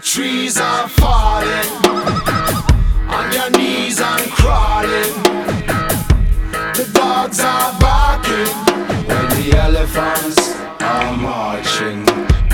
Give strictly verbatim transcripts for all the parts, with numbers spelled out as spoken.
trees are falling, on your knees and crawling. The dogs are barking when the elephants are marching.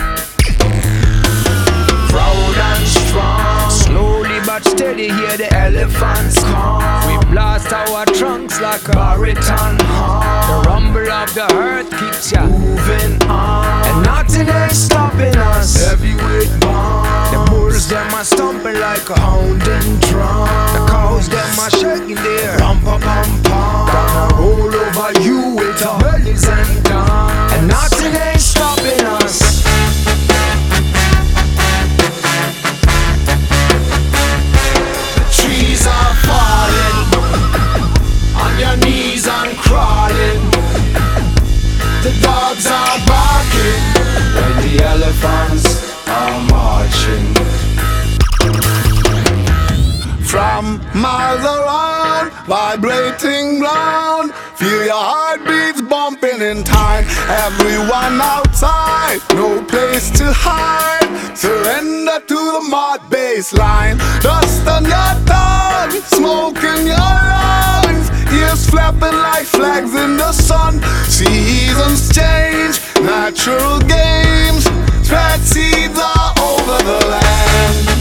Proud and strong, slowly but steady hear the elephants come. We blast our trunks like a baritone horn. The rumble of the earth keeps ya moving on, and nothing ain't stopping us. Heavyweight bomb. The bulls them are stomping like a pounding drum. The cows them are shaking their rum pa pum pum. Gonna roll over you with our bellies and down, and nothing ain't stopping us. The trees are falling, on your knees and crawling. The dogs are barking when the elephants are marching. From miles around, vibrating ground, feel your heartbeats bumping in time. Everyone outside, no place to hide. Surrender to the mud baseline. Dust on your tongue, smoke in your lungs, ears flapping like flags in the sun. Seasons change, natural games, spread seeds all over the land.